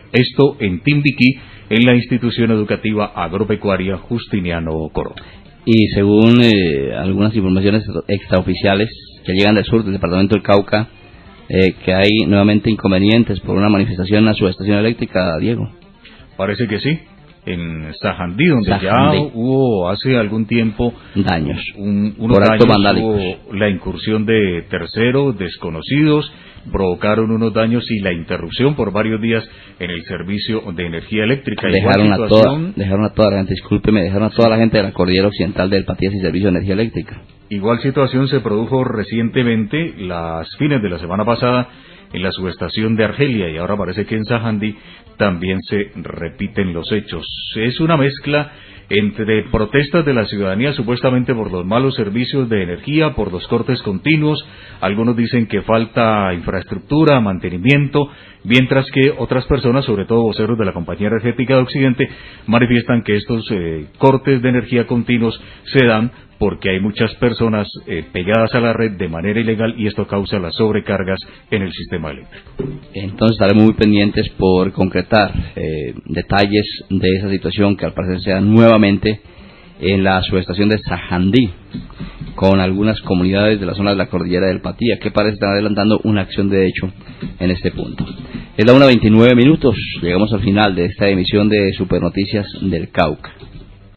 Esto en Timbiquí, en la institución educativa agropecuaria Justiniano Coro. Y según algunas informaciones extraoficiales que llegan del sur del departamento del Cauca, que hay nuevamente inconvenientes por una manifestación en la subestación eléctrica, Diego. Parece que sí. En Sajandí, donde ya hubo hace algún tiempo daños, unos daños, hubo la incursión de terceros desconocidos, provocaron unos daños y la interrupción por varios días en el servicio de energía eléctrica. Dejaron a toda la gente, discúlpeme, dejaron a toda la gente de la cordillera occidental del Patías sin servicio de energía eléctrica. Igual situación se produjo recientemente, las fines de la semana pasada, en la subestación de Argelia, y ahora parece que en Sajandí también se repiten los hechos. Es una mezcla entre protestas de la ciudadanía supuestamente por los malos servicios de energía, por los cortes continuos. Algunos dicen que falta infraestructura, mantenimiento, mientras que otras personas, sobre todo voceros de la Compañía Energética de Occidente, manifiestan que estos cortes de energía continuos se dan porque hay muchas personas pegadas a la red de manera ilegal y esto causa las sobrecargas en el sistema eléctrico. Entonces estaremos muy pendientes por concretar detalles de esa situación que al parecer se da nuevamente en la subestación de Sajandí con algunas comunidades de la zona de la cordillera del Patía que parece estar adelantando una acción de hecho en este punto. Es la 1:29, llegamos al final de esta emisión de Supernoticias del Cauca.